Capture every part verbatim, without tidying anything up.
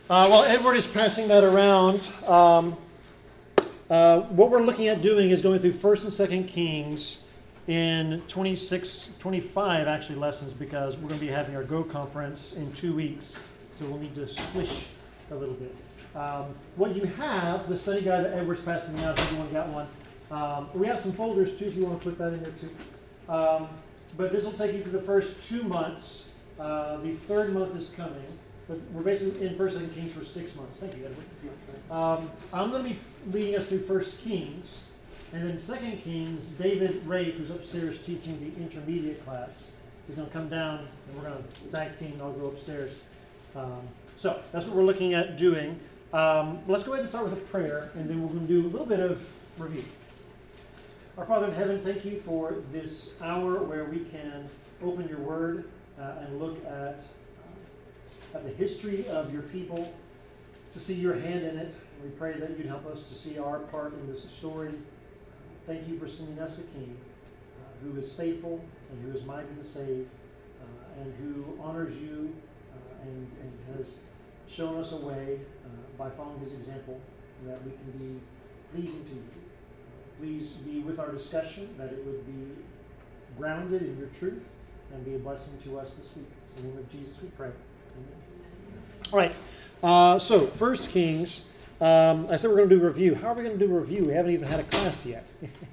Uh, while Edward is passing that around, um, uh, what we're looking at doing is going through First and Second Kings in twenty-six, twenty-five actually lessons, because we're going to be having our Go conference in two weeks, so we'll need to squish a little bit. Um, what you have, the study guide that Edward's passing out, if everyone got one. Um, we have some folders too, if you want to put that in there too. Um, but this will take you through the first two months. Uh, the third month is coming. But we're basically in First and Kings for six months. Thank you, Edward. Um, I'm going to be leading us through First Kings, and then Second Kings. David Rafe, who's upstairs teaching the intermediate class, is going to come down, and we're going to tag team. And I'll go upstairs. Um, so that's what we're looking at doing. Um, let's go ahead and start with a prayer, and then we're going to do a little bit of review. Our Father in heaven, thank you for this hour where we can open your Word uh, and look at. Of the history of your people, to see your hand in it. We pray that you'd help us to see our part in this story. Thank you for sending us a king uh, who is faithful and who is mighty to save uh, and who honors you uh, and, and has shown us a way uh, by following his example that we can be pleasing to you. Uh, please be with our discussion, that it would be grounded in your truth and be a blessing to us this week. In the name of Jesus we pray. Amen. All right, uh, so First Kings, um, I said we're going to do a review. How are we going to do a review? We haven't even had a class yet.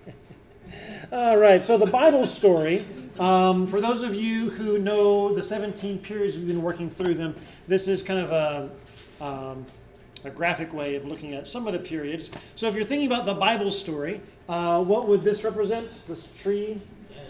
All right, so the Bible story, um, for those of you who know the seventeen periods we've been working through them, this is kind of a, um, a graphic way of looking at some of the periods. So if you're thinking about the Bible story, uh, what would this represent? This tree?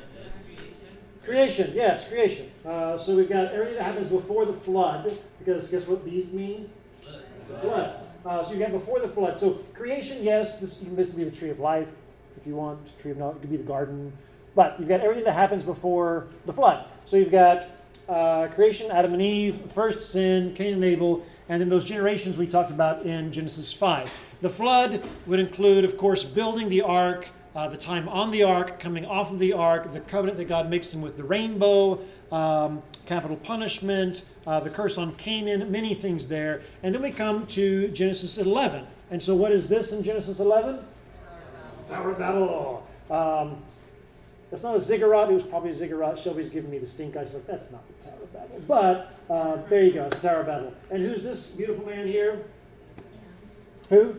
Creation, yes, creation. Uh, so we've got everything that happens before the flood, because guess what these mean? The flood. Uh, so you got before the flood. So creation, yes, this, this would be the tree of life, if you want. Tree of knowledge, it could be the garden. But you've got everything that happens before the flood. So you've got uh, creation, Adam and Eve, first sin, Cain and Abel, and then those generations we talked about in Genesis five. The flood would include, of course, building the ark, Uh, the time on the ark, coming off of the ark, the covenant that God makes them with the rainbow, um, capital punishment, uh, the curse on Canaan, many things there. And then we come to Genesis eleven. And so what is this in Genesis eleven? Tower of Babel. Um, that's not a ziggurat. It was probably a ziggurat. Shelby's giving me the stink eye. She's like, that's not the Tower of Babel. But uh, there you go. It's the Tower of Babel. And who's this beautiful man here? Who?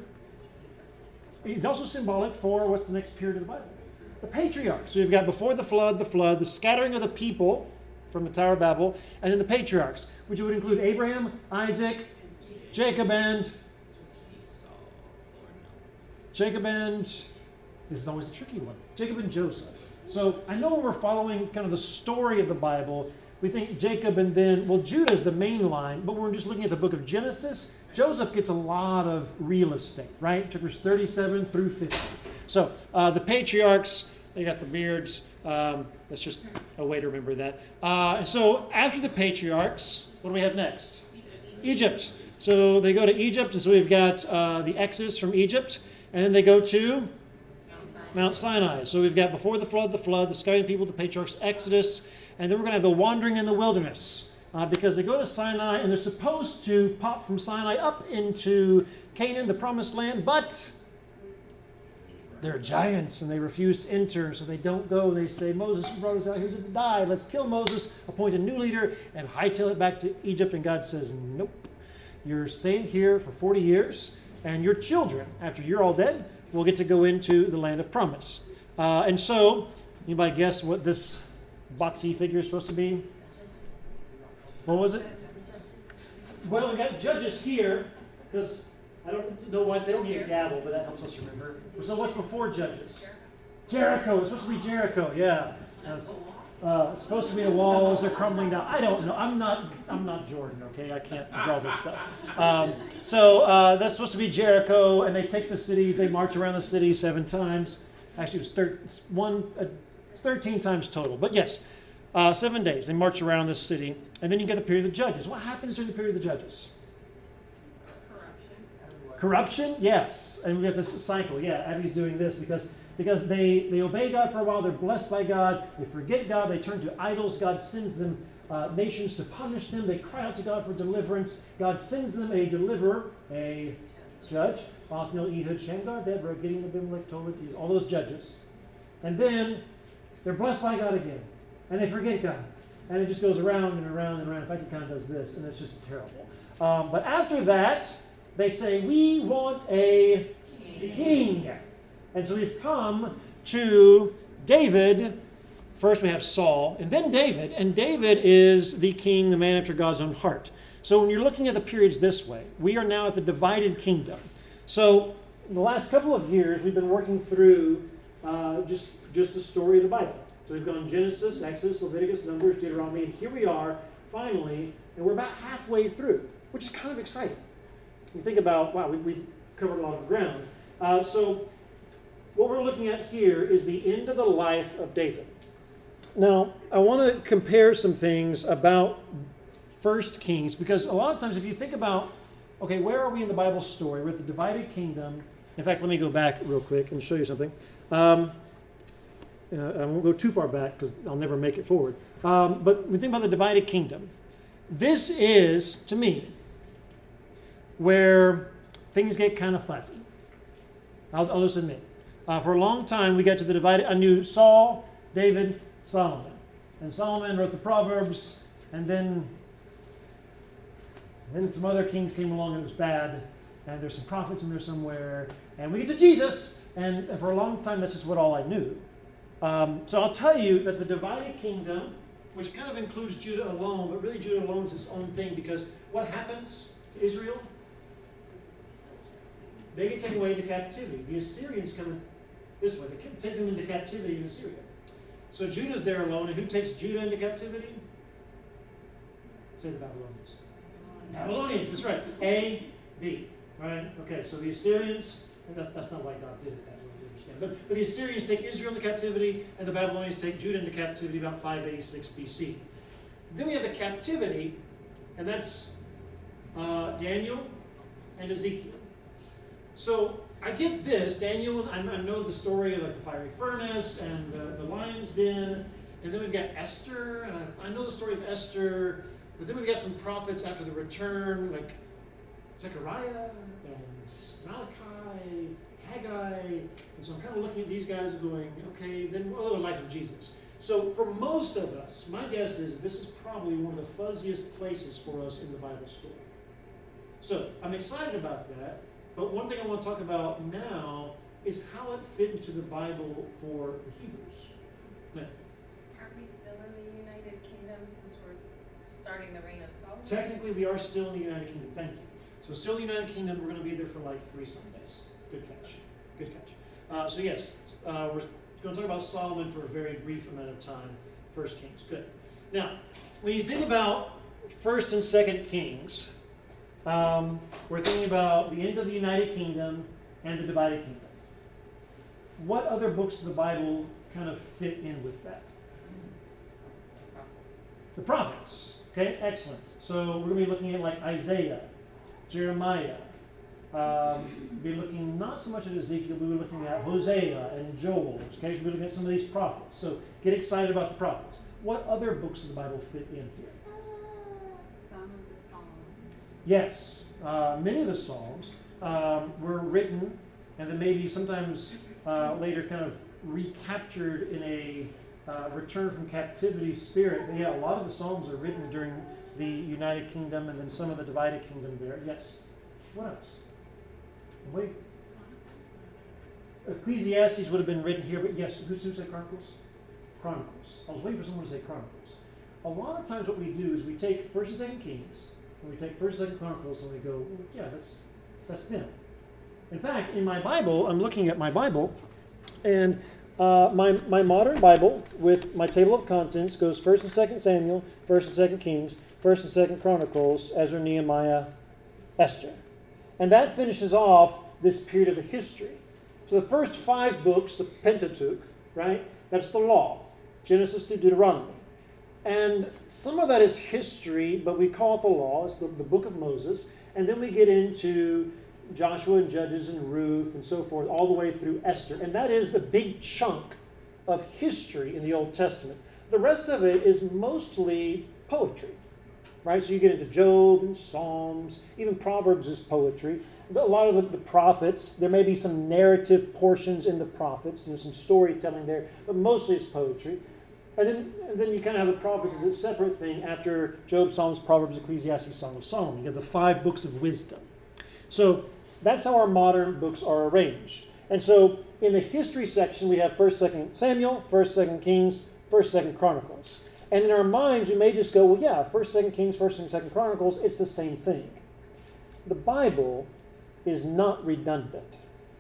He's also symbolic for what's the next period of the Bible? The patriarchs. So you've got before the flood, the flood, the scattering of the people from the Tower of Babel, and then the patriarchs, which would include Abraham, Isaac, Jacob, and Jacob and this is always a tricky one. Jacob and Joseph. So I know when we're following kind of the story of the Bible, we think Jacob and then, well, Judah is the main line, but when we're just looking at the book of Genesis, Joseph gets a lot of real estate, right? Chapters thirty-seven through fifty. So uh, the patriarchs, they got the beards. Um, that's just a way to remember that. Uh, and so after the patriarchs, what do we have next? Egypt. Egypt. So they go to Egypt, and so we've got uh, the Exodus from Egypt, and then they go to Mount Sinai. Mount Sinai. So we've got before the flood, the flood, the scattering people, the patriarchs, Exodus, and then we're going to have the wandering in the wilderness. Uh, because they go to Sinai and they're supposed to pop from Sinai up into Canaan, the promised land, but they're giants and they refuse to enter, so they don't go. They say, Moses brought us out here to die. Let's kill Moses, appoint a new leader, and hightail it back to Egypt. And God says, nope. You're staying here for forty years, and your children, after you're all dead, will get to go into the land of promise. Uh, and so, anybody guess what this boxy figure is supposed to be? What was it? Well, we got judges here, because I don't know why they don't get a gavel, but that helps us remember. So what's before judges? Jericho. It's supposed to be Jericho, yeah. Uh, it's supposed to be the walls, they're crumbling down. I don't know. I'm not I'm not Jordan, okay? I can't draw this stuff. Um, so uh, that's supposed to be Jericho, and they take the cities, they march around the city seven times. Actually, it was thir- one, uh, thirteen times total. But yes, uh, seven days. They march around this city. And then you get the period of the judges. What happens during the period of the judges? Corruption. Corruption? Yes. And we have this cycle. Yeah, Abby's doing this because, because they, they obey God for a while. They're blessed by God. They forget God. They turn to idols. God sends them uh, nations to punish them. They cry out to God for deliverance. God sends them a deliverer, a judge. Othniel, Ehud, Shamgar, Deborah, Gideon, Abimelech, Tobit, all those judges. And then they're blessed by God again. And they forget God. And it just goes around and around and around. In fact, it kind of does this, and it's just terrible. Um, but after that, they say, we want a king. king. And so we've come to David. First we have Saul, and then David. And David is the king, the man after God's own heart. So when you're looking at the periods this way, we are now at the divided kingdom. So in the last couple of years, we've been working through uh, just, just the story of the Bible. So we've gone Genesis, Exodus, Leviticus, Numbers, Deuteronomy, and here we are, finally, and we're about halfway through, which is kind of exciting. You think about, wow, we, we've covered a lot of ground. Uh, so what we're looking at here is the end of the life of David. Now, I want to compare some things about First Kings, because a lot of times if you think about, okay, where are we in the Bible story? We're at the divided kingdom. In fact, let me go back real quick and show you something. Um, uh, I won't go too far back because I'll never make it forward. Um, but when we think about the divided kingdom, this is, to me, where things get kind of fuzzy. I'll, I'll just admit. Uh, for a long time, we got to the divided. I knew Saul, David, Solomon. And Solomon wrote the Proverbs, and then, then some other kings came along and it was bad, and there's some prophets in there somewhere, and we get to Jesus, and, and for a long time, that's just what all I knew. Um, so I'll tell you that the divided kingdom, which kind of includes Judah alone, but really Judah alone is its own thing, because what happens to Israel? They get taken away into captivity. The Assyrians come this way. They take them into captivity in Assyria. So Judah's there alone, and who takes Judah into captivity? Say the Babylonians. Babylonians, that's right. A, B, right? Okay, so the Assyrians, and that, that's not why God did it that way, you understand. But, but the Assyrians take Israel into captivity, and the Babylonians take Judah into captivity about five eighty-six B C. Then we have the captivity, and that's uh, Daniel and Ezekiel. So I get this, Daniel, I, I know the story of like the fiery furnace and the, the lion's den, and then we've got Esther, and I, I know the story of Esther, but then we've got some prophets after the return, like Zechariah and Malachi, Haggai, and so I'm kind of looking at these guys and going, okay, then oh, the life of Jesus. So for most of us, my guess is this is probably one of the fuzziest places for us in the Bible story. So I'm excited about that. But one thing I want to talk about now is how it fit into the Bible for the Hebrews. Now, aren't we still in the United Kingdom since we're starting the reign of Solomon? Technically, we are still in the United Kingdom. Thank you. So still in the United Kingdom, we're going to be there for like three Sundays. Good catch. Good catch. Uh, so yes, uh, we're going to talk about Solomon for a very brief amount of time. First Kings. Good. Now, when you think about First and Second Kings, Um, we're thinking about the end of the United Kingdom and the divided kingdom. What other books of the Bible kind of fit in with that? The prophets. Okay, excellent. So we're going to be looking at like Isaiah, Jeremiah. Um, be looking not so much at Ezekiel, but we're looking at Hosea and Joel. Okay, so we're looking at some of these prophets. So get excited about the prophets. What other books of the Bible fit in here? Yes, uh, many of the Psalms um, were written and then maybe sometimes uh, later kind of recaptured in a uh, return from captivity spirit. But yeah, a lot of the Psalms are written during the United Kingdom and then some of the divided kingdom there. Yes. What else? Wait. Ecclesiastes would have been written here, but yes, who said Chronicles? Chronicles. I was waiting for someone to say Chronicles. A lot of times what we do is we take First and Second Kings, and we take First and Second Chronicles, and we go, yeah, that's that's them. In fact, in my Bible, I'm looking at my Bible, and uh, my my modern Bible with my table of contents goes First and Second Samuel, First and Second Kings, First and Second Chronicles, Ezra, Nehemiah, Esther, and that finishes off this period of the history. So the first five books, the Pentateuch, right? That's the law, Genesis to Deuteronomy. And some of that is history, but we call it the law. It's the, the book of Moses. And then we get into Joshua and Judges and Ruth and so forth, all the way through Esther. And that is the big chunk of history in the Old Testament. The rest of it is mostly poetry, right? So you get into Job and Psalms, even Proverbs is poetry. A lot of the, the prophets, there may be some narrative portions in the prophets, there's some storytelling there, but mostly it's poetry. And then, and then you kind of have the prophets as a separate thing after Job, Psalms, Proverbs, Ecclesiastes, Song of Solomon. You have the five books of wisdom. So that's how our modern books are arranged. And so in the history section, we have first, second Samuel, first, second Kings, first, second Chronicles. And in our minds, we may just go, well, yeah, first, second Kings, first, and second Chronicles, it's the same thing. The Bible is not redundant.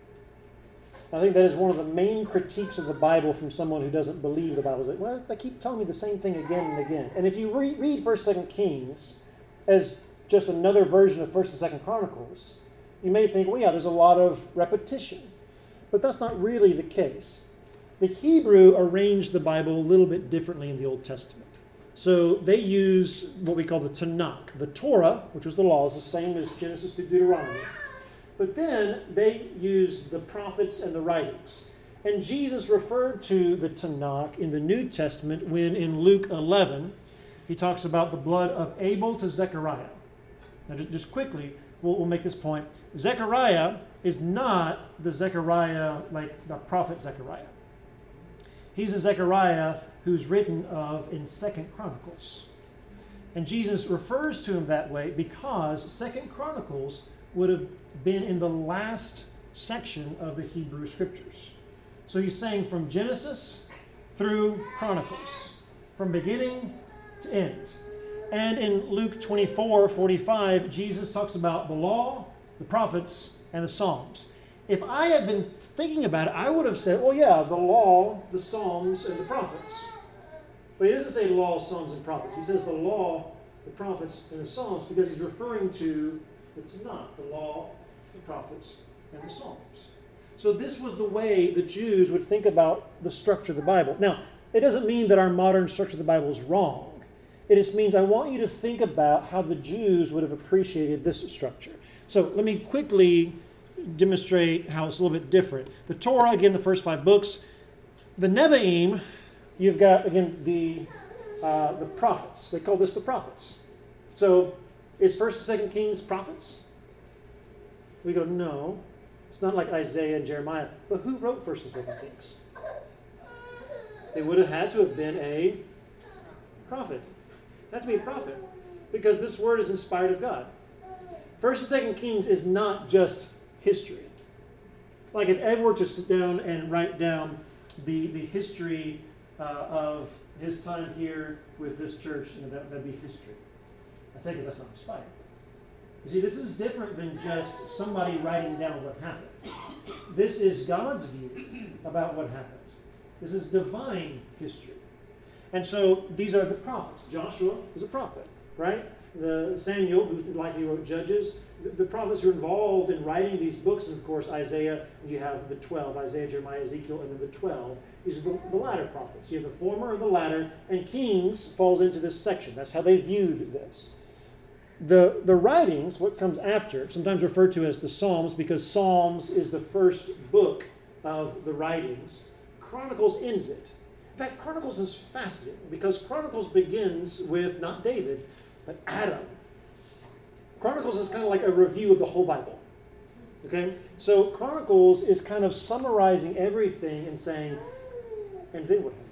I think that is one of the main critiques of the Bible from someone who doesn't believe the Bible. Is like, well, they keep telling me the same thing again and again. And if you re- read first, second Kings as just another version of first and second Chronicles, you may think, well, yeah, there's a lot of repetition. But that's not really the case. The Hebrew arranged the Bible a little bit differently in the Old Testament. So they use what we call the Tanakh. The Torah, which was the law, is the same as Genesis to Deuteronomy. But then they use the prophets and the writings. And Jesus referred to the Tanakh in the New Testament when in Luke eleven, he talks about the blood of Abel to Zechariah. Now just, just quickly, we'll, we'll make this point. Zechariah is not the Zechariah like the prophet Zechariah. He's a Zechariah who's written of in Second Chronicles. And Jesus refers to him that way because Second Chronicles would have been in the last section of the Hebrew Scriptures. So he's saying from Genesis through Chronicles, from beginning to end. And in Luke twenty-four forty-five, Jesus talks about the law, the prophets, and the Psalms. If I had been thinking about it, I would have said, oh yeah, the law, the Psalms, and the prophets. But he doesn't say law, Psalms, and prophets. He says the law, the prophets, and the Psalms because he's referring to the Tanakh, the law, the prophets, and the Psalms. So this was the way the Jews would think about the structure of the Bible. Now, it doesn't mean that our modern structure of the Bible is wrong. It just means I want you to think about how the Jews would have appreciated this structure. So let me quickly demonstrate how it's a little bit different. The Torah, again, the first five books. The Nevi'im, you've got, again, the uh, the prophets. They call this the prophets. So is First and Second Kings prophets? We go, no. It's not like Isaiah and Jeremiah. But who wrote First and Second Kings? They would have had to have been a prophet. It had to be a prophet. Because this word is inspired of God. First and Second Kings is not just history. Like if Ed were to sit down and write down the, the history uh, of his time here with this church, you know, that, that'd be history. I take it that's not inspired. You see, this is different than just somebody writing down what happened. This is God's view about what happened. This is divine history. And so these are the prophets. Joshua is a prophet, right? The Samuel, who likely wrote Judges, the, the prophets who are involved in writing these books, and of course Isaiah, you have the twelve, Isaiah, Jeremiah, Ezekiel, and then the twelve. These are the, the latter prophets. You have the former and the latter, and Kings falls into this section. That's how they viewed this. The, the writings, what comes after, sometimes referred to as the Psalms, because Psalms is the first book of the writings. Chronicles ends it. In fact, Chronicles is fascinating, because Chronicles begins with not David, but Adam. Chronicles is kind of like a review of the whole Bible. Okay? So Chronicles is kind of summarizing everything and saying, and then what happened?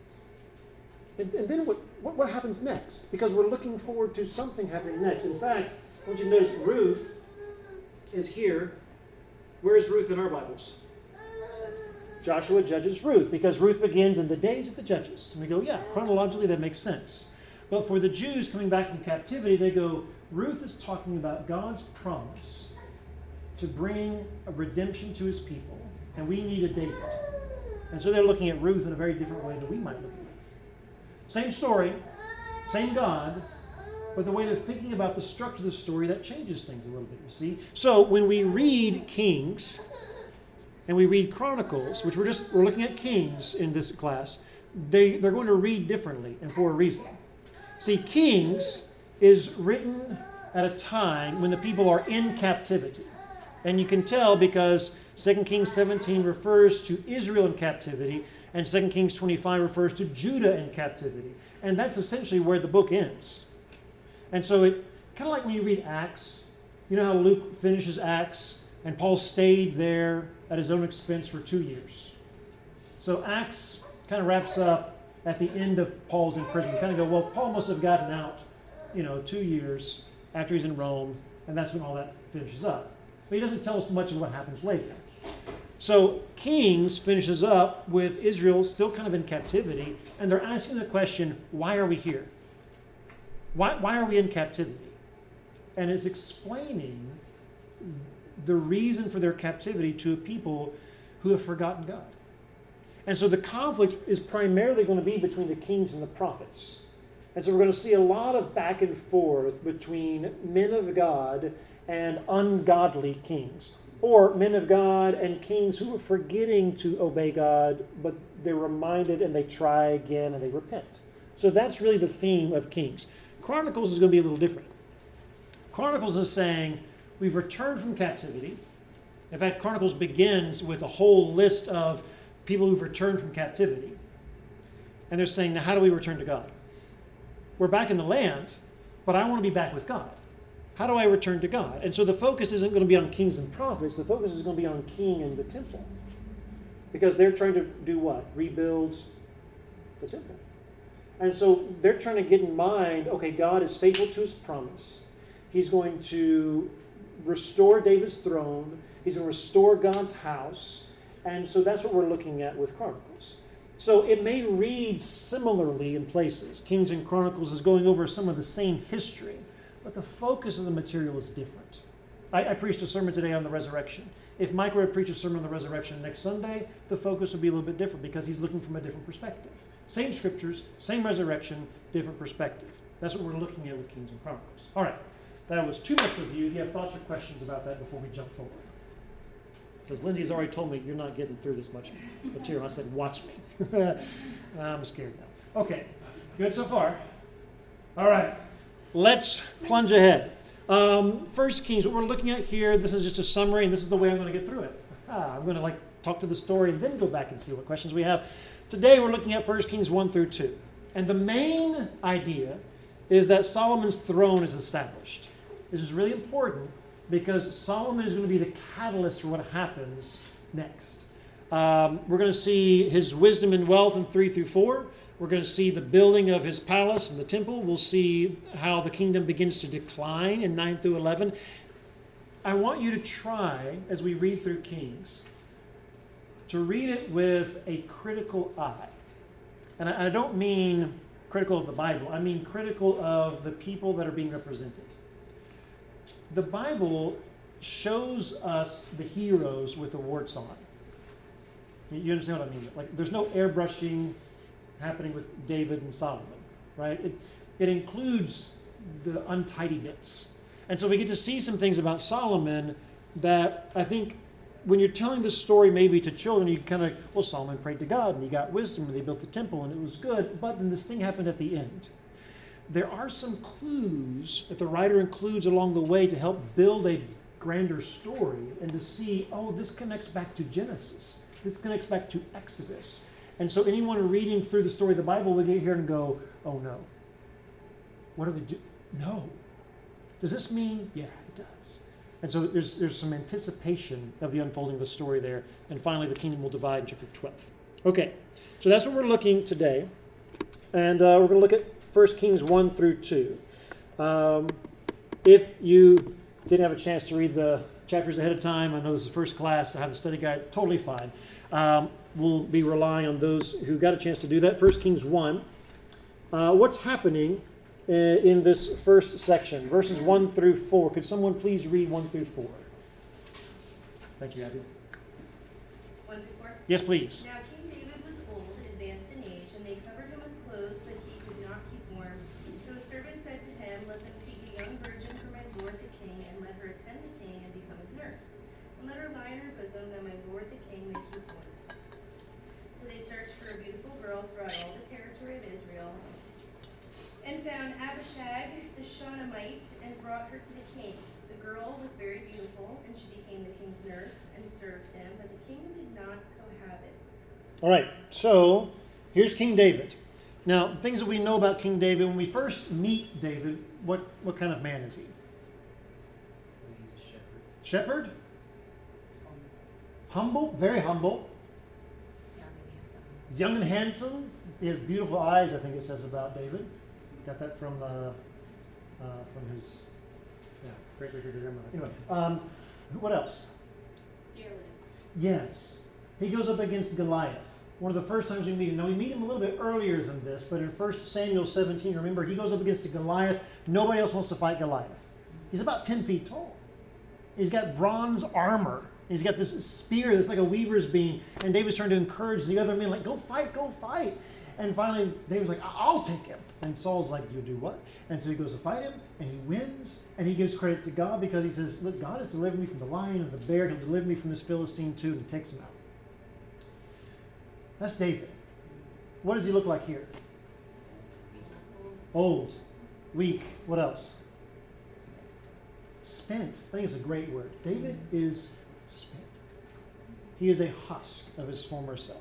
And, and then what, what, what happens next? Because we're looking forward to something happening next. In fact, I want you to notice Ruth is here. Where is Ruth in our Bibles? Joshua, Judges, Ruth, because Ruth begins in the days of the Judges. And we go, yeah, chronologically that makes sense. But for the Jews coming back from captivity, they go, Ruth is talking about God's promise to bring a redemption to his people, and we need a David. And so they're looking at Ruth in a very different way than we might look at Ruth. Same story, same God, but the way they're thinking about the structure of the story, that changes things a little bit, you see. So when we read Kings and we read Chronicles, which we're just we're looking at Kings in this class, they, they're going to read differently and for a reason. See, Kings is written at a time when the people are in captivity. And you can tell because Second Kings seventeen refers to Israel in captivity, and Second Kings twenty-five refers to Judah in captivity. And that's essentially where the book ends. And so it kind of like when you read Acts, you know how Luke finishes Acts and Paul stayed there at his own expense for two years. So Acts kind of wraps up at the end of Paul's imprisonment. You kind of go, well, Paul must have gotten out, you know, two years after he's in Rome, and that's when all that finishes up. But he doesn't tell us much of what happens later. So Kings finishes up with Israel still kind of in captivity, and they're asking the question, why are we here? Why, why are we in captivity? And it's explaining the reason for their captivity to a people who have forgotten God. And so the conflict is primarily going to be between the kings and the prophets. And so we're going to see a lot of back and forth between men of God and ungodly kings. Or men of God and kings who are forgetting to obey God, but they're reminded and they try again and they repent. So that's really the theme of Kings. Chronicles is going to be a little different. Chronicles is saying, we've returned from captivity. In fact, Chronicles begins with a whole list of people who've returned from captivity. And they're saying, now how do we return to God? We're back in the land, but I want to be back with God. How do I return to God? And so the focus isn't going to be on kings and prophets. The focus is going to be on king and the temple. Because they're trying to do what? Rebuild the temple. And so they're trying to get in mind, okay, God is faithful to his promise. He's going to restore David's throne. He's going to restore God's house. And so that's what we're looking at with Chronicles. So it may read similarly in places. Kings and Chronicles is going over some of the same history, but the focus of the material is different. I, I preached a sermon today on the resurrection. If Mike were to preach a sermon on the resurrection next Sunday, the focus would be a little bit different because he's looking from a different perspective. Same scriptures, same resurrection, different perspective. That's what we're looking at with Kings and Chronicles. All right, that was too much review. Do you have thoughts or questions about that before we jump forward? Because Lindsay's already told me you're not getting through this much material. I said, watch me. I'm scared now. Okay, good so far. All right, let's plunge ahead. Um, First Kings, what we're looking at here, this is just a summary, and this is the way I'm going to get through it. Ah, I'm going to like talk to the story and then go back and see what questions we have. Today we're looking at First Kings one through two. And the main idea is that Solomon's throne is established. This is really important because Solomon is going to be the catalyst for what happens next. Um, we're going to see his wisdom and wealth in three through four. We're going to see the building of his palace and the temple. We'll see how the kingdom begins to decline in nine through eleven. I want you to try, as we read through Kings, to read it with a critical eye. And I, I don't mean critical of the Bible. I mean critical of the people that are being represented. The Bible shows us the heroes with the warts on. You understand what I mean? Like, there's no airbrushing happening with David and Solomon, right? It, it includes the untidy bits. And so we get to see some things about Solomon that I think when you're telling this story maybe to children, you kind of, well, Solomon prayed to God and he got wisdom and they built the temple and it was good, but then this thing happened at the end. There are some clues that the writer includes along the way to help build a grander story and to see, oh, this connects back to Genesis. This connects back to Exodus. And so anyone reading through the story of the Bible will get here and go, oh no. What do we do? No. Does this mean? Yeah, it does. And so there's there's some anticipation of the unfolding of the story there. And finally, the kingdom will divide in chapter twelve. Okay, so that's what we're looking today. And uh, we're going to look at First Kings one through two. Um, if you didn't have a chance to read the chapters ahead of time, I know this is first class, I have a study guide, totally fine. Um, we'll be relying on those who got a chance to do that. First Kings one. Uh, what's happening uh, in this first section, verses one through four? Could someone please read one through four? Thank you, Abby. one through four? Yes, please. Now King David was old and advanced in age, and they covered him with clothes, but he could not keep warm. So a servant said to him, let them seek a young virgin for my lord the king, and let her attend the king and become his nurse. And let her lie in her bosom, that my lord the king may keep warm. So they searched for a beautiful girl throughout all the territory of Israel, and found Abishag the Shunammite, and brought her to the king. The girl was very beautiful, and she became the king's nurse and served him, but the king did not cohabit. All right, so here's King David. Now, things that we know about King David, when we first meet David, what, what kind of man is he? He's a shepherd. Shepherd? Humble, very humble. He's young and handsome. He has beautiful eyes, I think it says about David. Got that from uh, uh, from his yeah, great great great grandmother. Anyway, um, what else? Fearless. Yes, he goes up against Goliath. One of the first times we meet him. Now we meet him a little bit earlier than this, but in First Samuel seventeen, remember he goes up against a Goliath. Nobody else wants to fight Goliath. He's about ten feet tall. He's got bronze armor. He's got this spear that's like a weaver's beam, and David's trying to encourage the other men, like, go fight, go fight. And finally, David's like, I'll take him. And Saul's like, you do what? And so he goes to fight him, and he wins, and he gives credit to God because he says, look, God has delivered me from the lion and the bear, he'll deliver me from this Philistine too, and he takes him out. That's David. What does he look like here? Old, weak, what else? Spent. I think it's a great word. David is spent. He is a husk of his former self.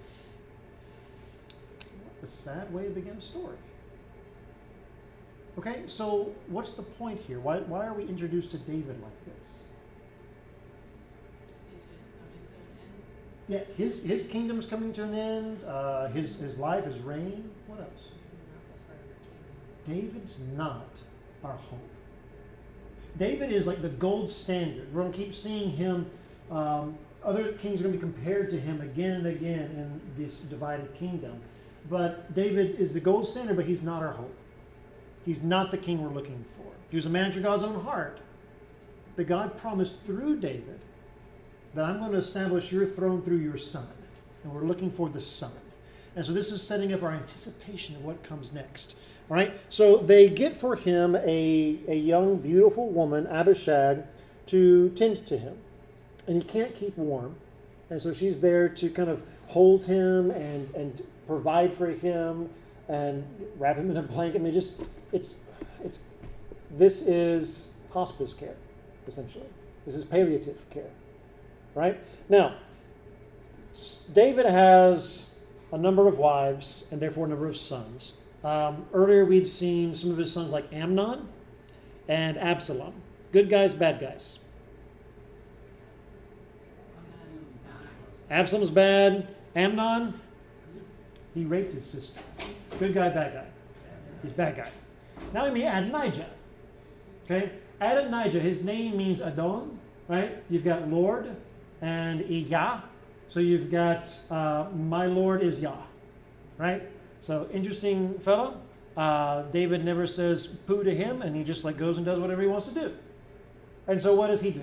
What a sad way to begin a story. Okay, so what's the point here? Why, why are we introduced to David like this? Yeah, his, his kingdom's coming to an end. Uh, his, his life, his reign. What else? David's not our hope. David is like the gold standard. We're going to keep seeing him. Um, other kings are going to be compared to him again and again in this divided kingdom. But David is the gold standard, but he's not our hope. He's not the king we're looking for. He was a man after God's own heart. But God promised through David that I'm going to establish your throne through your son. And we're looking for the son. And so this is setting up our anticipation of what comes next. All right, so they get for him a, a young, beautiful woman, Abishag, to tend to him. And he can't keep warm. And so she's there to kind of hold him and, and provide for him and wrap him in a blanket. I mean, just, it's, it's, this is hospice care, essentially. This is palliative care, right? Now, David has a number of wives and therefore a number of sons. Um, earlier we'd seen some of his sons like Amnon and Absalom. Good guys, bad guys. Absalom's bad. Amnon, he raped his sister. Good guy, bad guy. He's bad guy. Now we meet Adonijah. Okay? Adonijah, his name means Adon, right? You've got Lord and Iyah. So you've got uh, my Lord is Yah, right? So interesting fellow. Uh, David never says poo to him, and he just like goes and does whatever he wants to do. And so what does he do?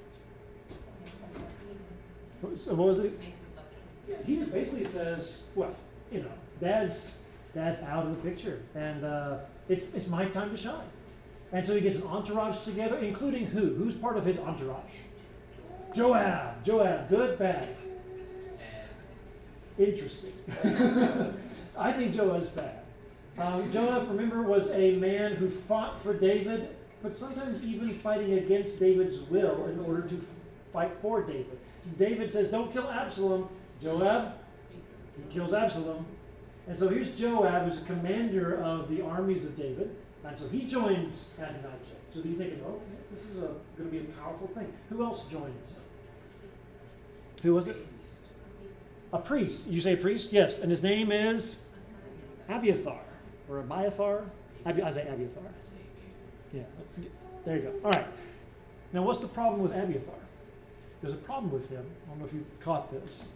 So what was it? Makes himself king. Yeah, he just basically says, well, you know, dad's dad's out of the picture, and uh, it's it's my time to shine. And so he gets an entourage together, including who? Who's part of his entourage? Joab. Joab, good, bad. Interesting. I think Joab's bad. Um, Joab, remember, was a man who fought for David, but sometimes even fighting against David's will in order to f- fight for David. David says, don't kill Absalom. Joab, he kills Absalom. And so here's Joab, who's a commander of the armies of David. And so he joins Adonijah. So you're thinking, oh, this is a, going to be a powerful thing. Who else joins him? Who was it? A priest. You say a priest? Yes. And his name is Abiathar. Or Abiathar? Abi- I say Abiathar. Yeah. There you go. All right. Now, what's the problem with Abiathar? There's a problem with him. I don't know if you caught this.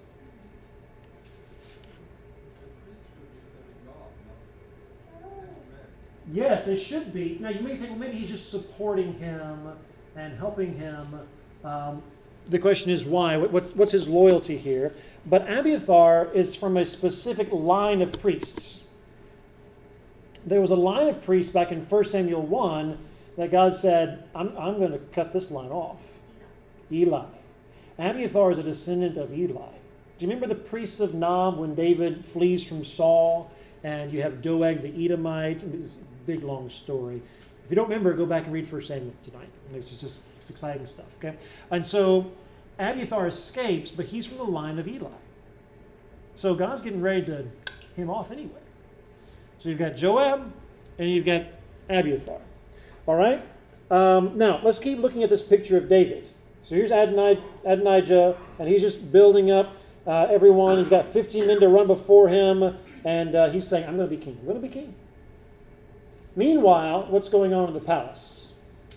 Yes, they should be. Now, you may think, well, maybe he's just supporting him and helping him. Um, the question is why? What, what's his loyalty here? But Abiathar is from a specific line of priests. There was a line of priests back in First Samuel one that God said, I'm, I'm going to cut this line off. Eli. Abiathar is a descendant of Eli. Do you remember the priests of Nob when David flees from Saul and you have Doeg the Edomite? It's a big, long story. If you don't remember, go back and read First Samuel tonight. It's just it's exciting stuff. Okay, and so Abiathar escapes, but he's from the line of Eli. So God's getting ready to him off anyway. So you've got Joab and you've got Abiathar. All right? Um, now, let's keep looking at this picture of David. So here's Adonijah, Adonijah and he's just building up uh, everyone. He's got fifteen men to run before him, and uh, he's saying, I'm going to be king. I'm going to be king. Meanwhile, what's going on in the palace?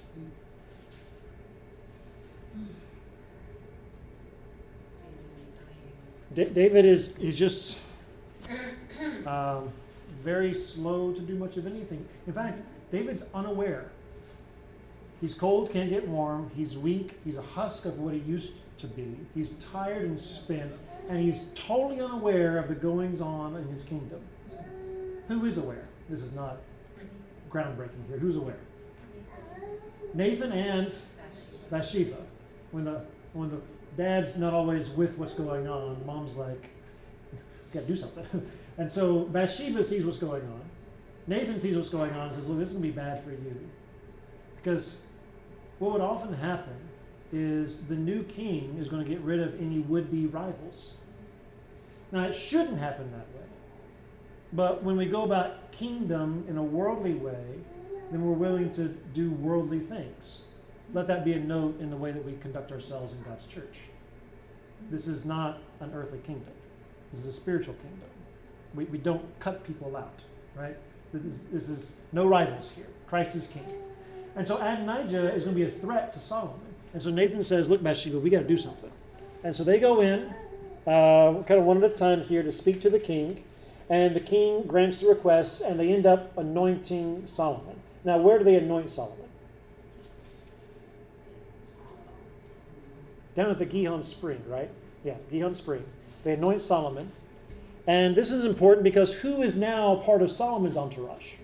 D- David is, is just um, very slow to do much of anything. In fact, David's unaware. He's cold, can't get warm. He's weak. He's a husk of what he used to be. He's tired and spent, and he's totally unaware of the goings on in his kingdom. Who is aware? This is not groundbreaking here. Who's aware? Nathan and Bathsheba. When the when the dad's not always with what's going on, mom's like, "Got to do something." And so Bathsheba sees what's going on. Nathan sees what's going on and says, "Look, this is going to be bad for you," because what would often happen is the new king is going to get rid of any would-be rivals. Now, it shouldn't happen that way. But when we go about kingdom in a worldly way, then we're willing to do worldly things. Let that be a note in the way that we conduct ourselves in God's church. This is not an earthly kingdom. This is a spiritual kingdom. We, we don't cut people out, right? This is, this is no rivals here. Christ is king. And so Adonijah is going to be a threat to Solomon. And so Nathan says, look, Bathsheba, we got to do something. And so they go in, uh, kind of one at a time here, to speak to the king. And the king grants the requests, and they end up anointing Solomon. Now, where do they anoint Solomon? Down at the Gihon Spring, right? Yeah, Gihon Spring. They anoint Solomon. And this is important because who is now part of Solomon's entourage?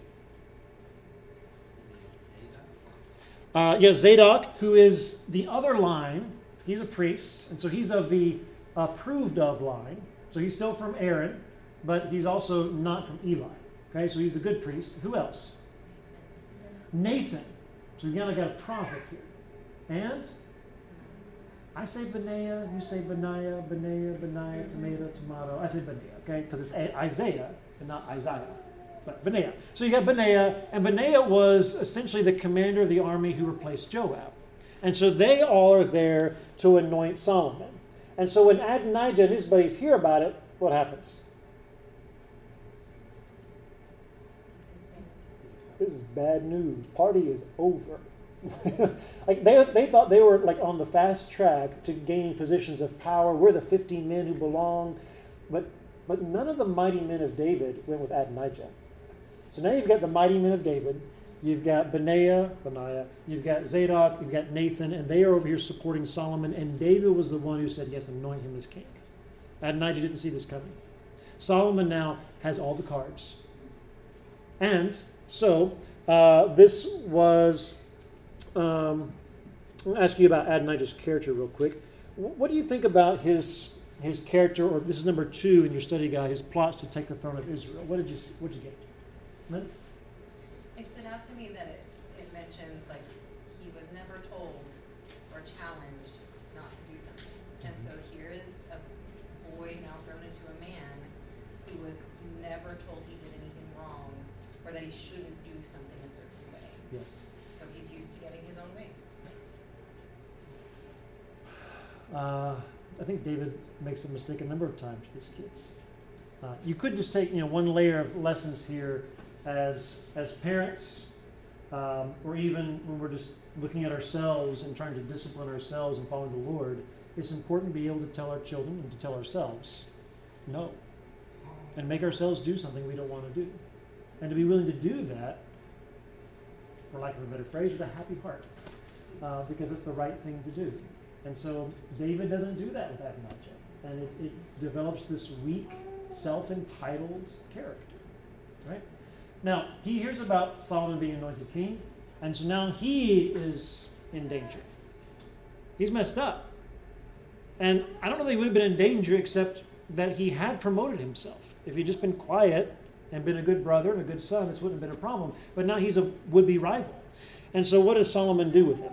Uh, yeah, Zadok, who is the other line. He's a priest, and so he's of the approved of line. So he's still from Aaron, but he's also not from Eli. Okay, so he's a good priest. Who else? Nathan. So we've got a prophet here. And I say Benaiah, you say Benaiah, Benaiah, Benaiah, tomato, tomato. I say Benaiah, okay, because it's Isaiah and not Isaiah. But Benaiah. So you got Benaiah, and Benaiah was essentially the commander of the army who replaced Joab. And so they all are there to anoint Solomon. And so when Adonijah and his buddies hear about it, what happens? This is bad news. Party is over. Like they, they thought they were like on the fast track to gaining positions of power. We're the fifteen men who belong. But but none of the mighty men of David went with Adonijah. So now you've got the mighty men of David. You've got Benaiah, Benaiah. You've got Zadok. You've got Nathan. And they are over here supporting Solomon. And David was the one who said, yes, anoint him as king. Adonijah didn't see this coming. Solomon now has all the cards. And so uh, this was... Um, I'll ask you about Adonijah's character real quick. What do you think about his his character, or this is number two in your study guide, his plots to take the throne of Israel? What did you what did you get? Lynn? It stood out to me that it, it mentions like he was never told or challenged not to do something. And so here is a boy now grown into a man who was never told he did anything wrong or that he shouldn't do something a certain way. Yes. So he's used to getting his own way. Uh, I think David makes a mistake a number of times with his kids. Uh, you could just take you know one layer of lessons here as as parents, um, or even when we're just looking at ourselves and trying to discipline ourselves and following the Lord. It's important to be able to tell our children and to tell ourselves no, and make ourselves do something we don't want to do, and to be willing to do that, for lack of a better phrase, with a happy heart, uh, because it's the right thing to do. And so David doesn't do that with Adonijah, and it, it develops this weak, self-entitled character, right? Now, he hears about Solomon being anointed king, and so now he is in danger. He's messed up. And I don't know that he would have been in danger except that he had promoted himself. If he'd just been quiet and been a good brother and a good son, this wouldn't have been a problem. But now he's a would-be rival. And so what does Solomon do with him?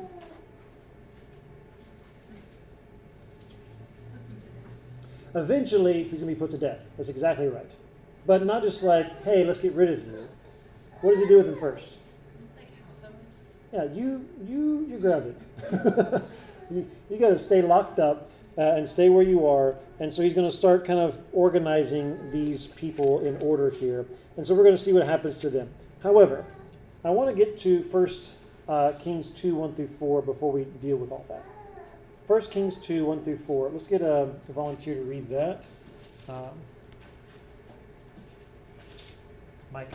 Eventually, he's going to be put to death. That's exactly right. but not just like, hey, let's get rid of you. What does he do with them first? It's almost like house arrest. Yeah, you you you're grounded. you you got to stay locked up uh, and stay where you are. And so he's going to start kind of organizing these people in order here. And so we're going to see what happens to them. However, I want to get to First uh, Kings two one through four before we deal with all that. First Kings two one through four. Let's get a, a volunteer to read that. Um, Mike.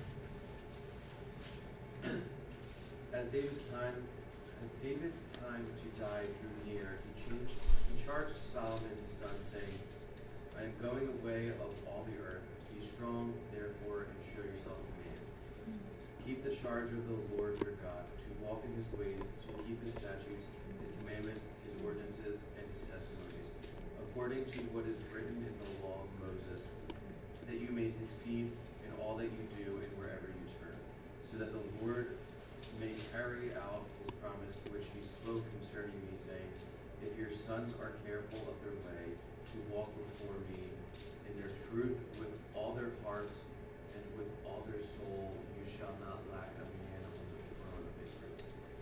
As David's time, as David's time to die drew near, he changed, he charged Solomon his son, saying, "I am going away of all the earth. Be strong, therefore, and show yourself a man. Keep the charge of the Lord your God, to walk in his ways, to keep his statutes, his commandments, his ordinances, and his testimonies, according to what is written in the law of Moses, that you may succeed in all that you do and wherever you turn, so that the Lord may carry out his promise which he spoke concerning me, saying, if your sons are careful of their way, to walk before me in their truth with all their hearts and with all their soul, you shall not lack a man on the throne of Israel."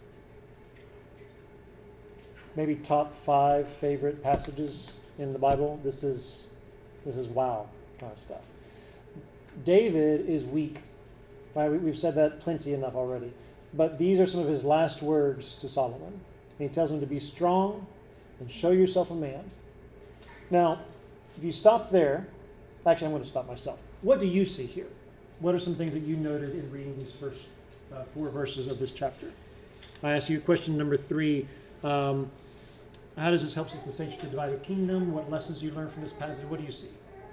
Maybe top five favorite passages in the Bible. This is this is wow kind of stuff. David is weak. Right? We- We've said that plenty enough already. But these are some of his last words to Solomon. He tells him to be strong and show yourself a man. Now, if you stop there, actually, I'm going to stop myself. What do you see here? What are some things that you noted in reading these first uh, four verses of this chapter? I asked you question number three. Um, how does this help with the saints to the divided kingdom? What lessons do you learn from this passage? What do you see?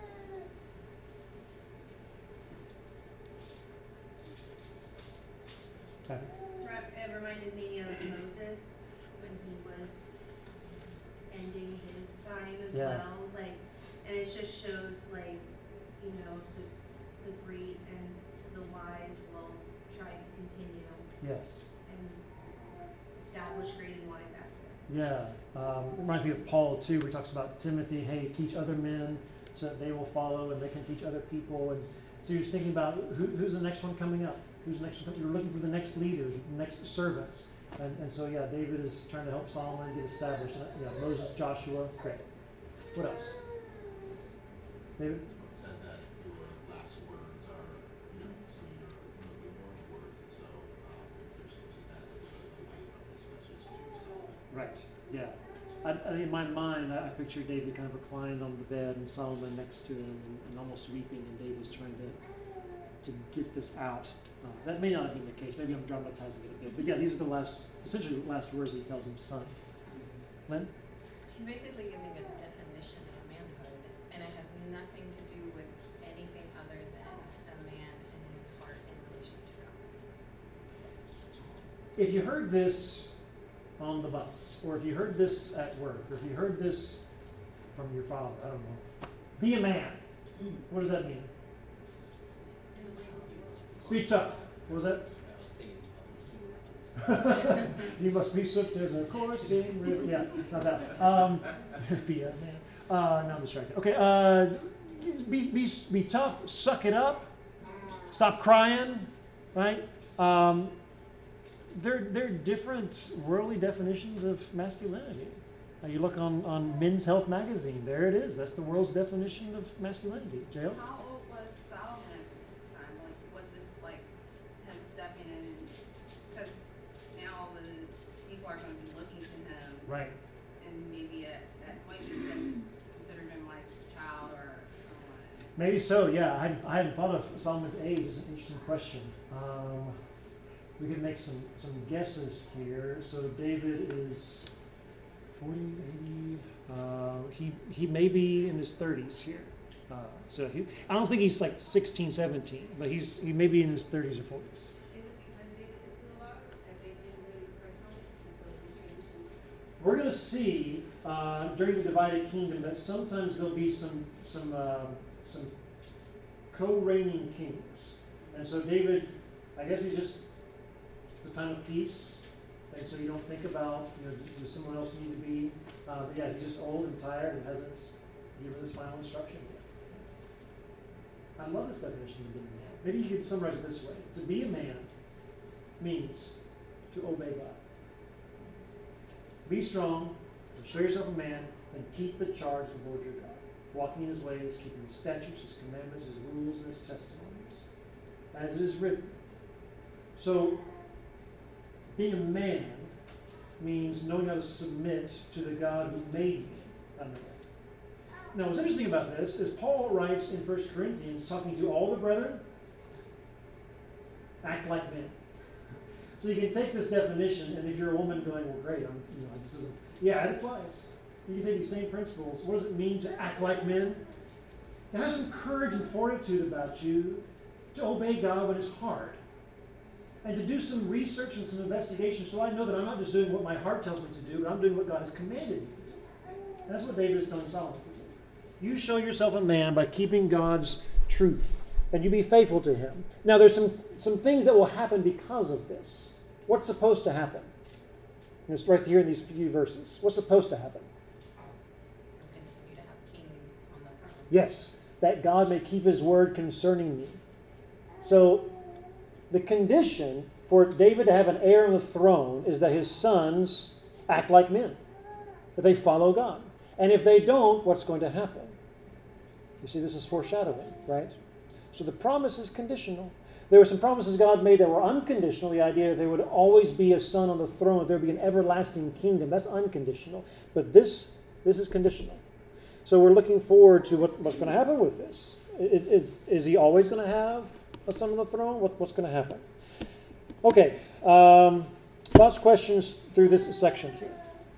Okay. It reminded me of Moses when he was ending his time as Yeah. well. Like, and it just shows, like, you know, the the great and the wise will try to continue Yes. and establish great and wise after them. Yeah, um, it reminds me of Paul too, where he talks about Timothy, hey, teach other men so that they will follow and they can teach other people. And so you're just thinking about who, who's the next one coming up? Who's the next one? You're looking for the next leaders, the next servants. And, and so, yeah, David is trying to help Solomon get established. And, yeah, Moses, Joshua, great. What else? David? Said that your last words are, you know, some of your most important words, and so um, there's just adds a little bit of weight of this message to Solomon. Right, yeah. I, I, in my mind, I, I picture David kind of reclined on the bed and Solomon next to him and, and almost weeping, and David's trying to to get this out. Uh, that may not have been the case. Maybe I'm dramatizing it a bit. But yeah, these are the last, essentially the last words he tells him, son. Lynn? He's basically giving a definition of manhood, and it has nothing to do with anything other than a man and his heart in relation to God. If you heard this on the bus, or if you heard this at work, or if you heard this from your father, I don't know, be a man. What does that mean? Be tough. What was that? You must be swift as a coursing river. Yeah, not that. Um, be a man. Uh, no, I'm distracted. Okay. Uh, be, be, be tough. Suck it up. Stop crying. Right? Um, they're, they're different worldly definitions of masculinity. Uh, you look on, on Men's Health magazine. There it is. That's the world's definition of masculinity. Jail? How old was Solomon at this time? Like, was this like him stepping in and, because now all the people are going to be looking to him, Right. and maybe at that point you said considered him like a child or someone. Maybe so, yeah. I hadn't, I hadn't thought of Solomon's age. It's an interesting question. Um, we could make some, some guesses here. So David is forty, eighty. Uh, he, he may be in his thirties here. Uh, so he, I don't think he's like sixteen, seventeen, but he's he may be in his thirties or forties. Is it because David is still alive that they didn't really press on it? And so this transition. We're going to see uh, during the divided kingdom that sometimes there'll be some some uh, some co-reigning kings, and so David, I guess he's just it's a time of peace, and so you don't think about you know does someone else need to be, uh, but yeah, he's just old and tired and hasn't given his final instruction yet. I love this definition of being a man. Maybe you could summarize it this way. To be a man means to obey God. Be strong, and show yourself a man, and keep the charge of the Lord your God, walking in his ways, keeping his statutes, his commandments, his rules, and his testimonies, as it is written. So, being a man means knowing how to submit to the God who made me a man. Now, what's interesting about this is Paul writes in First Corinthians, talking to all the brethren, act like men. So you can take this definition, and if you're a woman going, well, great, I'm, you know, this isn't, yeah, it applies. You can take these same principles. What does it mean to act like men? To have some courage and fortitude about you, to obey God when it's hard, and to do some research and some investigation so I know that I'm not just doing what my heart tells me to do, but I'm doing what God has commanded me to do. And that's what David is telling Solomon to do. You show yourself a man by keeping God's truth, and you be faithful to him. Now, there's some, some things that will happen because of this. What's supposed to happen? And it's right here in these few verses. What's supposed to happen? Continue to have kings on the throne. Yes, that God may keep his word concerning me. So, the condition for David to have an heir on the throne is that his sons act like men, that they follow God. And if they don't, what's going to happen? You see, this is foreshadowing, right? So the promise is conditional. There were some promises God made that were unconditional, the idea that there would always be a son on the throne, that there would be an everlasting kingdom. That's unconditional. But this, this is conditional. So we're looking forward to what, what's going to happen with this. Is, is, is he always going to have a son on the throne? What, what's going to happen? Okay. Um, thoughts, questions through this section here.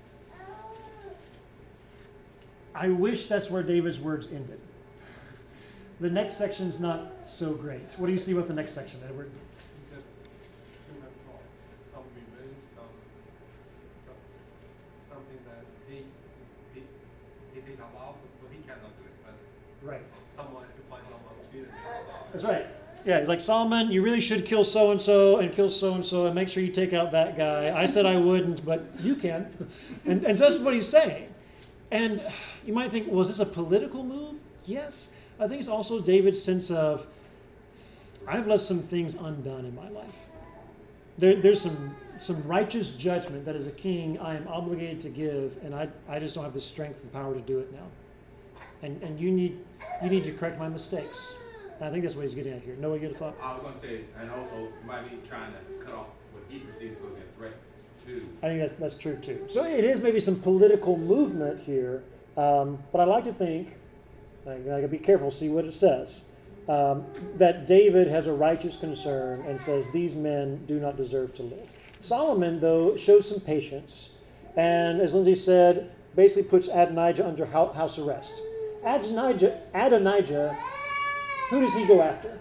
I wish that's where David's words ended. The next section is not so great. What do you see with the next section, Edward? Just human thoughts. Some revenge, some, some something that he he he did about, so he cannot do it. But Right. someone to find someone who did it. That's right. Yeah, he's like, Solomon, you really should kill so-and-so and kill so-and-so and make sure you take out that guy. I said I wouldn't, but you can. And, and so that's what he's saying. And you might think, well, is this a political move? Yes. I think it's also David's sense of, I've left some things undone in my life. There, there's some some righteous judgment that as a king I am obligated to give, and I, I just don't have the strength and power to do it now. And and you need you need to correct my mistakes. And I think that's what he's getting at here. Noah, you had a thought? I was going to say, and also, you might be trying to cut off what he perceives as a threat to. I think that's that's true too. So it is maybe some political movement here, um, but I like to think, I gotta be careful, see what it says, um, that David has a righteous concern and says these men do not deserve to live. Solomon, though, shows some patience, and as Lindsay said, basically puts Adonijah under house arrest. Adonijah, Adonijah, who does he go after?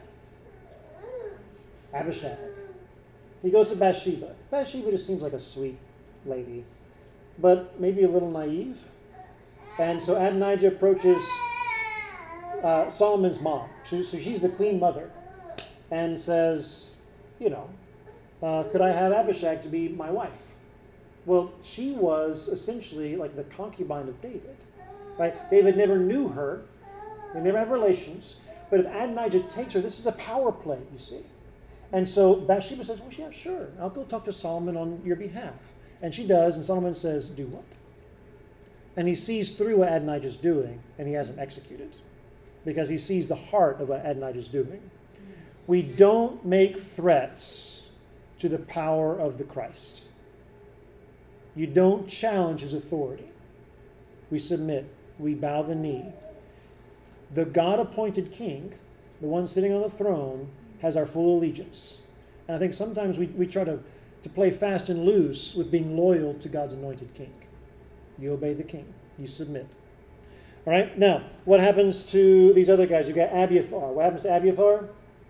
Abishag. He goes to Bathsheba. Bathsheba just seems like a sweet lady, but maybe a little naive. And so Adonijah approaches uh, Solomon's mom. She, so she's the queen mother, and says, you know, uh, could I have Abishag to be my wife? Well, she was essentially like the concubine of David. Right? David never knew her. They never had relations. But if Adonijah takes her, this is a power play, you see. And so Bathsheba says, well, yeah, sure. I'll go talk to Solomon on your behalf. And she does, and Solomon says, do what? And he sees through what Adonijah's doing, and he has him executed. Because he sees the heart of what Adonijah's doing. We don't make threats to the power of the Christ. You don't challenge his authority. We submit. We bow the knee. The God-appointed king, the one sitting on the throne, has our full allegiance. And I think sometimes we, we try to, to play fast and loose with being loyal to God's anointed king. You obey the king. You submit. All right? Now, what happens to these other guys? You've got Abiathar. What happens to Abiathar?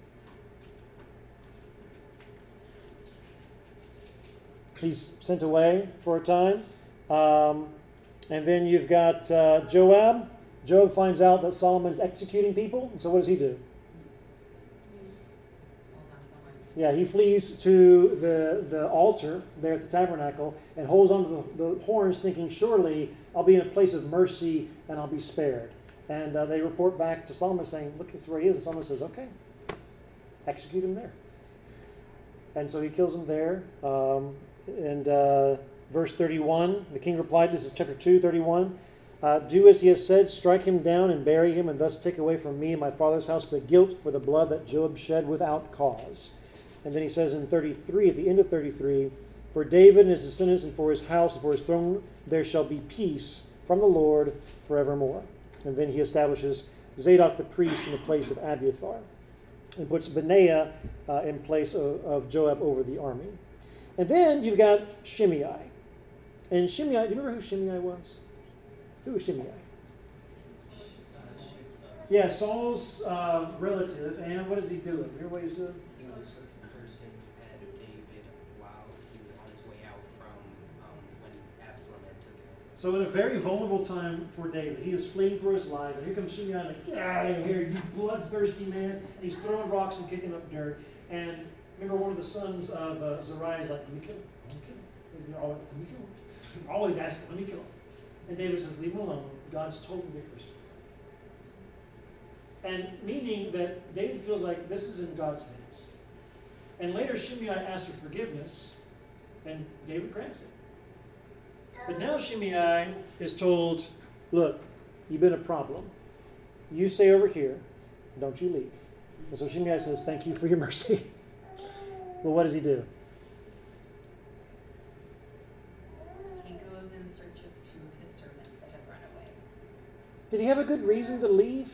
He's sent away for a time. Um, and then you've got uh, Joab. Joab finds out that Solomon's executing people. And so what does he do? Yeah, he flees to the, the altar there at the tabernacle and holds onto the, the horns thinking, surely I'll be in a place of mercy and I'll be spared. And uh, they report back to Solomon saying, look, this is where he is. And Solomon says, okay, execute him there. And so he kills him there. Um, and uh, verse thirty-one, the king replied, this is chapter two, thirty-one. Uh, do as he has said, strike him down and bury him, and thus take away from me and my father's house the guilt for the blood that Joab shed without cause. And then he says in thirty-three, at the end of thirty-three, for David and his descendants and for his house and for his throne there shall be peace from the Lord forevermore. And then he establishes Zadok the priest in the place of Abiathar, and puts Benaiah uh, in place of, of Joab over the army. And then you've got Shimei. And Shimei, do you remember who Shimei was? Who was Shimei? Yeah, Saul's uh, relative. And what is he doing? Remember what he's doing? He was cursing at David while he was on his way out from um, when Absalom had took him. So in a very vulnerable time for David, he is fleeing for his life, and here comes Shimei, like, get out of here, you bloodthirsty man. And he's throwing rocks and kicking up dirt. And remember one of the sons of uh, Zariah is like, let me kill him, let me kill him. And they're always, let me kill him. Always asking, let me kill him. And David says, leave him alone. God's told him to curse him. And meaning that David feels like this is in God's hands. And later Shimei asks for forgiveness, and David grants it. But now Shimei is told, look, you've been a problem. You stay over here. Don't you leave. And so Shimei says, thank you for your mercy. Well, what does he do? He goes in search of two of his servants that have run away. Did he have a good reason to leave?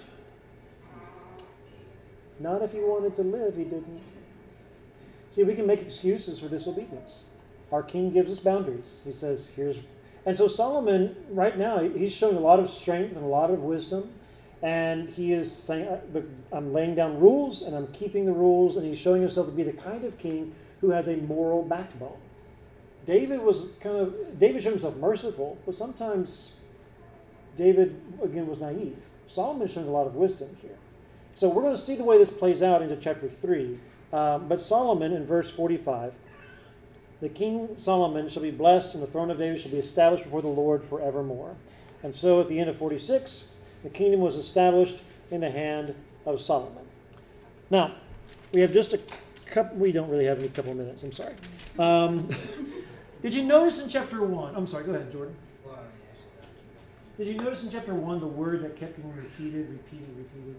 Not if he wanted to live, he didn't. See, we can make excuses for disobedience. Our king gives us boundaries. He says, here's... And so Solomon, right now, he's showing a lot of strength and a lot of wisdom. And he is saying, I'm laying down rules and I'm keeping the rules. And he's showing himself to be the kind of king who has a moral backbone. David was kind of, David showed himself merciful, but sometimes David, again, was naive. Solomon is showing a lot of wisdom here. So we're going to see the way this plays out into chapter three. Um, but Solomon, in verse forty-five, the king Solomon shall be blessed, and the throne of David shall be established before the Lord forevermore. And so at the end of forty-six, the kingdom was established in the hand of Solomon. Now, we have just a couple, we don't really have any couple of minutes, I'm sorry. Um, did you notice in chapter one, I'm sorry, go ahead, Jordan. Well, I actually, Did you notice in chapter one the word that kept being repeated, repeated, repeated?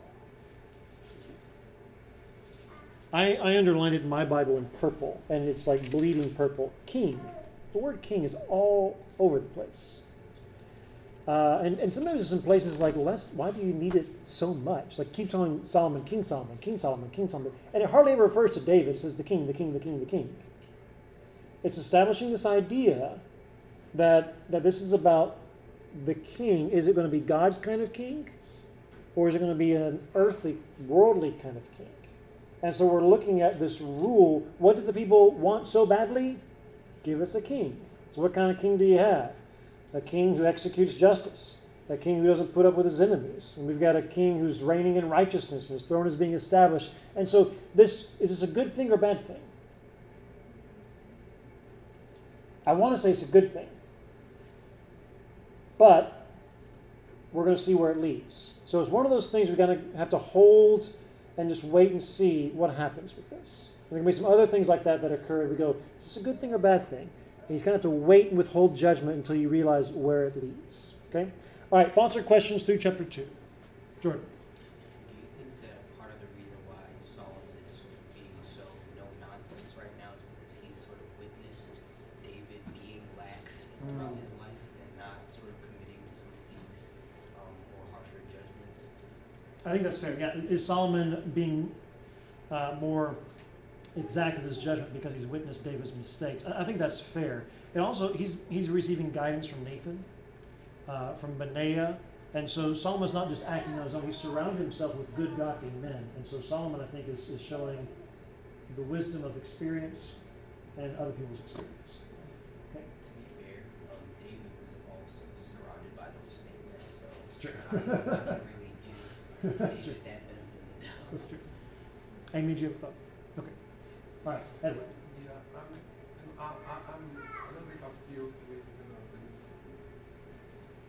I, I underlined it in my Bible in purple, and it's like bleeding purple. King. The word king is all over the place. Uh, and, and sometimes it's in places like, less, why do you need it so much? Like, keep calling Solomon, King Solomon, King Solomon, King Solomon. And it hardly ever refers to David. It says the king, the king, the king, the king. It's establishing this idea that, that this is about the king. Is it going to be God's kind of king? Or is it going to be an earthly, worldly kind of king? And so we're looking at this rule. What did the people want so badly? Give us a king. So what kind of king do you have? A king who executes justice. A king who doesn't put up with his enemies. And we've got a king who's reigning in righteousness. And his throne is being established. And so this is this a good thing or bad thing? I want to say it's a good thing. But we're going to see where it leads. So it's one of those things we're going to have to hold and just wait and see what happens with this. There can be some other things like that that occur. We go, is this a good thing or bad thing? And you kind of have to wait and withhold judgment until you realize where it leads. Okay? All right, thoughts or questions through chapter two? Jordan. do you think that part of the reason why Solomon is sort of being so no-nonsense right now is because he's sort of witnessed David being lax throughout Mm. his life and not sort of committing to some of these um, more harsher judgments? I think that's fair. Yeah, is Solomon being uh, more exact with his judgment because he's witnessed David's mistakes? I I think that's fair. And also, he's he's receiving guidance from Nathan, uh, from Benaiah, and so Solomon's not just acting on his own. He's surrounded himself with good, godly men, and so Solomon, I think, is, is showing the wisdom of experience and other people's experience. Okay. To be fair, um, David was also surrounded by those same men, so It's true. I can't really give That's David true. that benefit of the doubt. That's true. Amy, do you have a thought? Okay. All right, Edward. Yeah, I'm, I, I, I'm a little bit confused with you know, the, the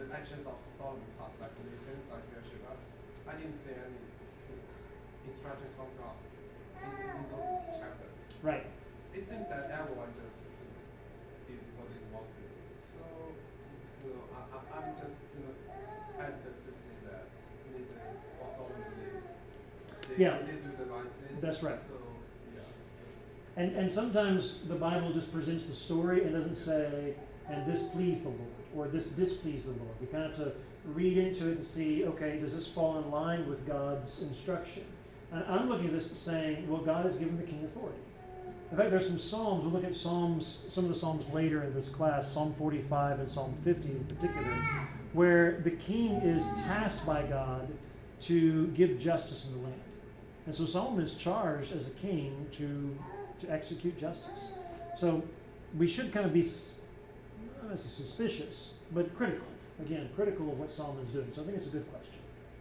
actions of Solomon's heart, like Philippians, like Bathsheba, I didn't see any instructions from God in, in those chapters. Right. It seems that everyone just did what they want to do. So, you know, I, I, I'm just, you know, hesitant to say that Nathan or Solomon did. They, Yeah. they do the right thing. That's right. So, yeah. And, and sometimes the Bible just presents the story and doesn't say, and this pleased the Lord, or this displeased the Lord. We kind of have to read into it and see, okay, does this fall in line with God's instruction? And I'm looking at this saying, well, God has given the king authority. In fact, there's some Psalms, we'll look at Psalms, some of the Psalms later in this class, Psalm forty-five and Psalm fifty in particular, where the king is tasked by God to give justice in the land. And so Solomon is charged as a king to, to execute justice. So we should kind of be not necessarily suspicious, but critical. Again, critical of what Solomon's doing. So I think it's a good question.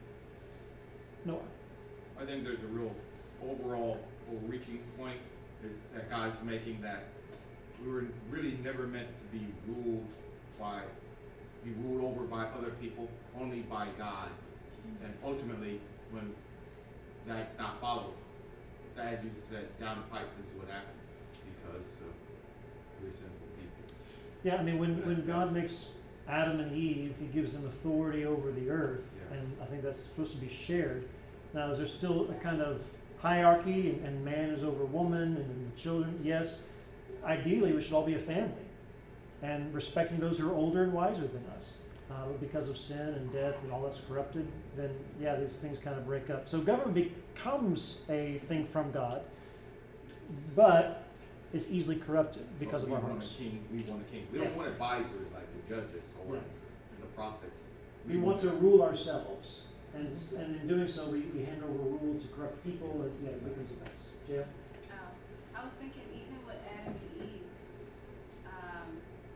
Noah. I think there's a real overall overreaching point is that God's making that we were really never meant to be ruled by, be ruled over by other people, only by God. And ultimately, when that's not followed, as you said, down the pipe, this is what happens because of we're sinful people. Yeah, I mean, when, when God makes Adam and Eve, he gives them authority over the earth, Yeah. and I think that's supposed to be shared. Now, is there still a kind of hierarchy, and, and man is over woman, and the children? Yes. Ideally, we should all be a family, and respecting those who are older and wiser than us. Uh, but because of sin and death and all that's corrupted, then yeah, these things kind of break up. So government becomes a thing from God, but it's easily corrupted because But of we our want hearts. a king. We want a king. We Yeah. don't want advisors like the judges or Yeah. the prophets. We want to rule ourselves, and and in doing so, we, we hand over rule to corrupt people, and yeah, it becomes a mess. Yeah. Um, I was thinking even with Adam and Eve, um,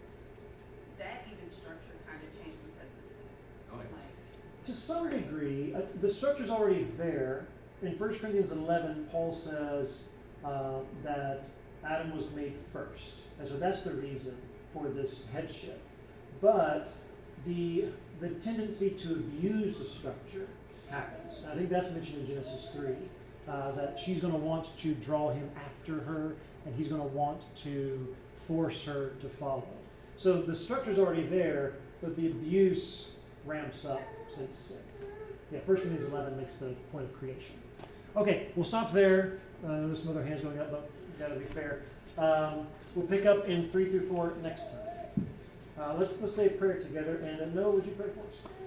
that even structure kind of changed because of sin. Oh, yeah. Like, To some degree, uh, the structure's already there. In First Corinthians eleven, Paul says uh, that Adam was made first, and so that's the reason for this headship. But the the tendency to abuse the structure happens. I think that's mentioned in Genesis three, uh, that she's going to want to draw him after her, and he's going to want to force her to follow. So the structure's already there, but the abuse ramps up since sin. Yeah, First Corinthians eleven makes the point of creation. Okay, we'll stop there. Uh, there's some other hands going up, but gotta be fair. Um, we'll pick up in three through four next time. Uh, let's let's say a prayer together. And uh, Noah, would you pray for us?